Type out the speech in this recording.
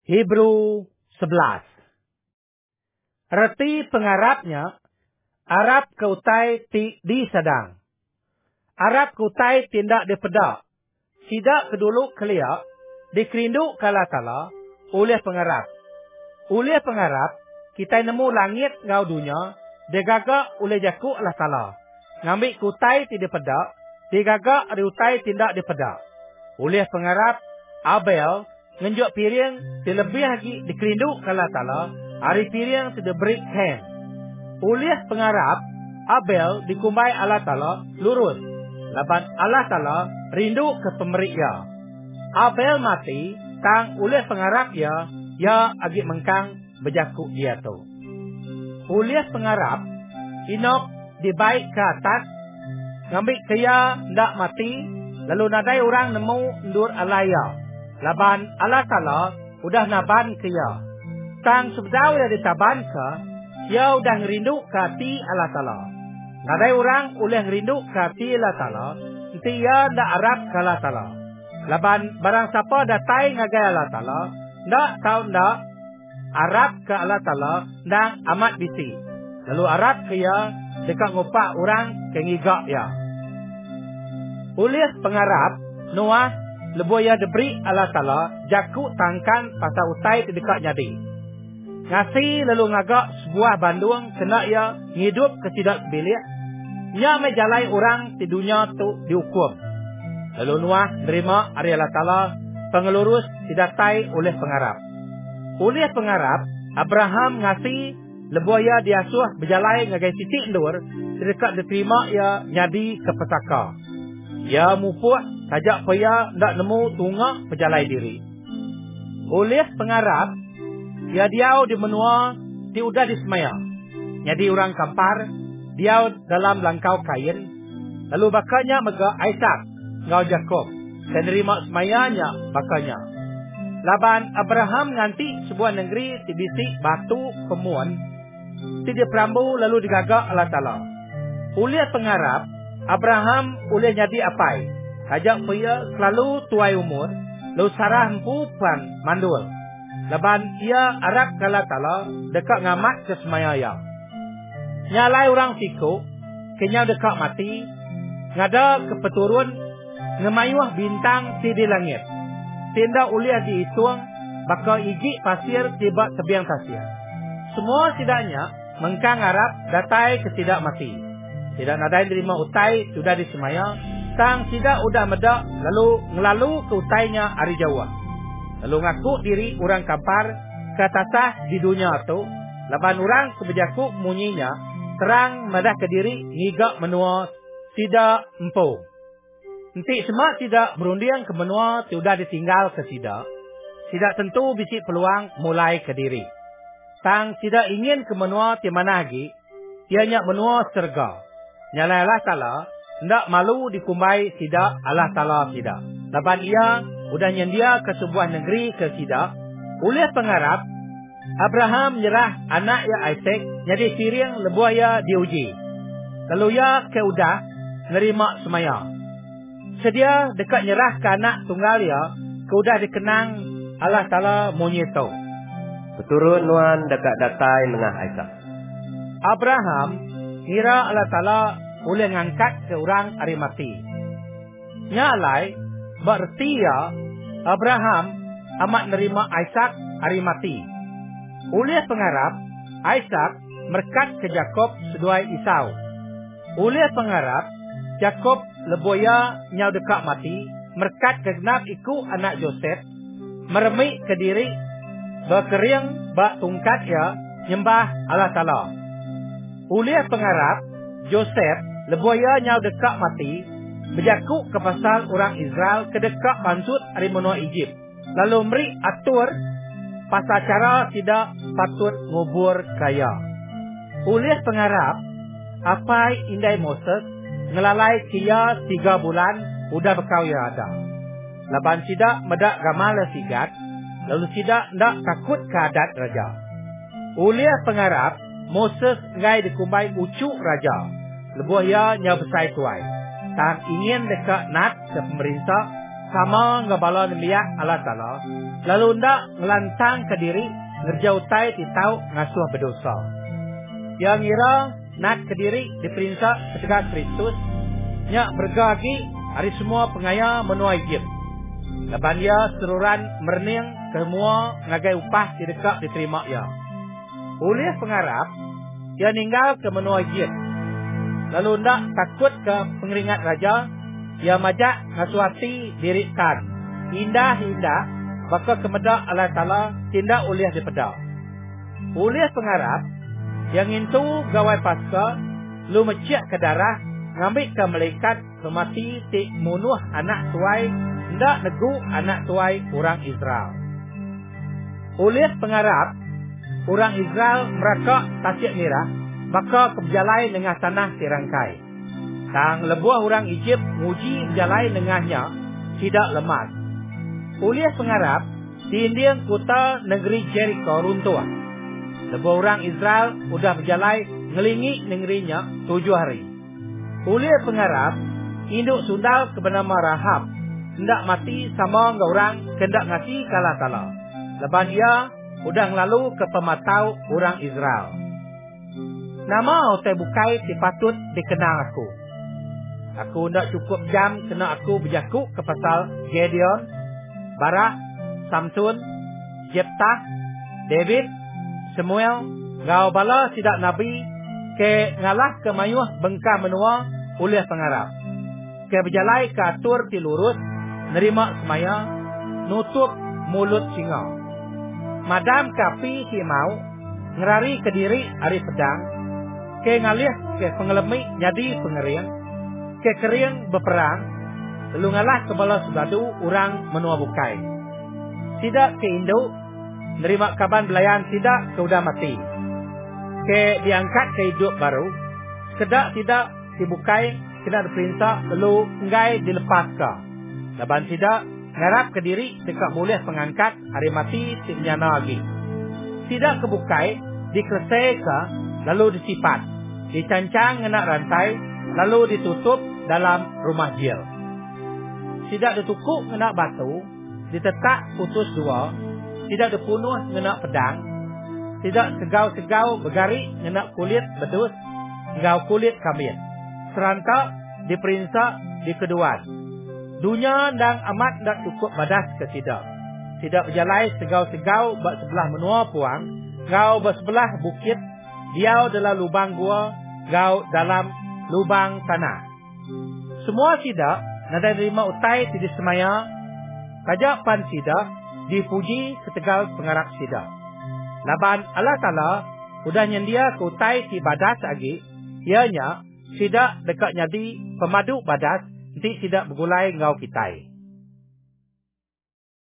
Hebrew 11. Reti pengarapnya, Arab ke utai di sedang. Arab ke utai tindak dipedak. Sidak kedulu kelia, dikerinduk kala tala, oleh pengarap. Oleh pengarap, kita nemu langit ngau dunia, digagak oleh jaku Allah tala. Ngambil kutai tidak pedak, digagak riutai tindak dipedak. Oleh pengarap, Abel, ngenjuk piring, terlebih lagi dikerinduk kala tala, hari piring tidak beri hand. Oleh pengarap, Abel dikumbai Allah tala, lurus. Laban Allah tala, rindu ke pemberi ya. Abel mati, tang oleh pengarap ya agak mengkang berjakuk dia tu. Oleh pengarap, Inok dibaik ke atas, ngambil kaya ndak mati, lalu nadai orang nemu endur alaya. Laban Allah Ta'ala udah naban kaya. Tang sebedau yang ditaban ke, dia udah ngerindu ke hati Allah Ta'ala. Nadai orang oleh ngerindu ke hati Allah Ta'ala, nanti ia ndak Arab ke Allah Ta'ala. Laban barang siapa datai ngagai Allah Ta'ala, ndak tahu ndak Arab ke Allah Ta'ala, ndak amat bisi. Lalu Arab kaya dekat ngopak orang kengigak ya. Oleh pengarap, Noah lebuh ya diberi Allah Ta'ala jaku tangkan pasal utai dekat nyadi. Ngasih lalu ngagak sebuah bandung kena ia hidup ke tidak bilik. Nya mejalai orang di dunia tu dihukum. Lalu Noah nerima hari Allah Ta'ala pengelurus didatai oleh pengarap. Oleh pengarap, Abraham ngasih lebuh ya diasuh berjalai ngagai titik ndur dekat diterima ia nyadi ke petaka. Ya mupuk sajak paya ndak nemu tunggak berjalai diri. Oleh pengarap, ya diau di menua di udah disemaya. Jadi orang kampar, diau dalam langkau kain, lalu bakanya mega Aisyah ngau Jakob dan nerima semayanya bakanya. Laban Abraham nganti sebuah negeri dibisik batu pemuan, tidak perambu lalu digagak Allah Ta'ala. Oleh pengarap, Abraham oleh jadi apai. Hajak pria selalu tuai umur, lalu sarah empupan mandul. Laban ia Arab Allah Ta'ala dekat ngamat ke semayaya. Nyalai orang siku, kenya dekat mati, ngada kepeturun, ngemayuah bintang di langit. Tindak uliah dihitung, bakal igi pasir tiba tebiang pasir. Semua tidaknya mengkang Arab datai ke tidak mati. Tidak nadai terima utai sudah disemaya. Tang tidak udah medak lalu ngelalu ke utainya hari Jawa. Lalu ngaku diri orang kampar katasah di dunia itu. Laban orang kebejaku munyinya terang medah ke diri ngigak menua tidak empu. Nanti semua tidak berundian ke menua sudah ditinggal ke tidak. Tidak tentu bisi peluang mulai ke diri. Tang tidak ingin ke menua di mana lagi, ianya menua serga. Nyala Allah Ta'ala, ndak malu dikumbai tidak Allah Ta'ala tidak. Laban ia udah nyendia ke sebuah negeri ke tidak. Oleh pengarap, Abraham nyerah anak ya Isaac, jadi siring lebuah ya diuji. Lalu ya ke udah nerima semaya. Sedia dekat nyerah ke anak tunggal ya, ke udah dikenang Allah Ta'ala monyetau. Beturun nuan dekat datai mengah Aisyah. Abraham kira Allah Ta'ala boleh ngangkat ke orang hari mati. Nyalai berarti ya Abraham amat nerima Ishak hari mati. Oleh pengarap, Ishak merkat ke Jakob seduai Isau. Oleh pengarap, Jakob leboya nyau dekat mati, merkat ke genap iku anak Joseph, meremik ke diri berkering bak tungkat ya nyembah Allah Ta'ala. Oleh pengarap, Joseph leboya nyau dekat mati, berjakuk ke pasal orang Israel ke dekat bansut dari menua Egypt. Lalu meri atur pasal cara tidak patut ngubur kaya. Oleh pengarap, apa indai Moses ngelalai kia 3 bulan udah bekau ya ada. Laban tidak medak gamal sigat, lalu tidak ndak takut ke adat raja. Oleh pengarap, Moses ngai dikumbai ucuk raja. Lebuh ia nya besai tuai. Tang ingin dekat nat ke pemerintah sama ngabala nemiak Allah Ta'ala, lalu ndak ngelantang ke diri ngerjautai titau ngasuh berdosa. Yang ngira nak ke diri diperinsak ketika Kristus, nyak bergagi hari semua pengaya menua Egypt. Leban dia seruran merning semua ngagai upah tidak diterima ya. Oleh pengarap, dia ninggal ke menua Egypt. Lalu ndak takut ke pengeringat raja, ia majak ngasuati dirikan. Indah-indah, baka kemedak Allah Ta'ala tindak uliah dipeda. Uliah pengarap, yang itu gawai pasca, lu meciak ke darah, ngambil ke malaikat, kemati tik munuh anak tuai, ndak negu anak tuai orang Israel. Uliah pengarap, orang Israel mereka tasik mirah, baka keberjalai dengan tanah tirangkai. Tang lebuah orang Egypt nguji berjalai dengannya, tidak lemas. Uliah pengarap, di Indian kota negeri Jericho runtuh. Lebuah orang Israel udah berjalai ngelingi negerinya 7 hari. Uliah pengarap, induk sundal kebenama Rahab, hendak mati sama dengan orang kendak ngasih kalah tala. Leban dia udah ngelalu ke pematau orang Israel. Nama otai bukai dipatut dikenal aku. Aku ndak cukup jam kena aku berjakuk ke pasal Gideon, Barak, Samson, Jeftah, David, Samuel, ngau bala tidak nabi ke ngalah ke mayuh bengkah menua oleh pengarap. Ke berjalai ke atur ti lurus, nerima semaya, nutup mulut singa. Madam kapi si mau, ngerari ke diri hari pedang, ke ngalih ke pengelemi jadi pengering, ke kering berperang, lalu ngalah ke bala sebadu orang menua bukai. Tidak ke Indo, nerima kaban belayan tidak ke udah mati. Ke diangkat ke hidup baru, sekedak tidak dibukai, kena diperintah, lalu enggak dilepaskan. Laban tidak, ngarap ke diri dekat boleh pengangkat, hari mati timnyana lagi. Tidak kebukai, dikreseka, lalu disipat, dicancang ngenak rantai, lalu ditutup dalam rumah jil. Tidak ditukuk ngenak batu, ditetak putus dua, tidak dipunuh ngenak pedang, tidak segau-segau begari ngenak kulit bedus, ngau kulit kambing. Serantak diperinsak di keduan. Dunia dan amat tak cukup badas ke tidak. Tidak berjalai segau-segau bak sebelah menua puang, ngau bersebelah bukit, diau dalam lubang gua, ngau dalam lubang tanah. Semua tidak nada terima utai tidak semaya, kajapan tidak dipuji ketegal pengarap tidak. Laban Allah Ta'ala udah nyendia ke utai ti badas lagi, ianya tidak dekat jadi pemadu badas, nanti tidak bergulai ngau kitai.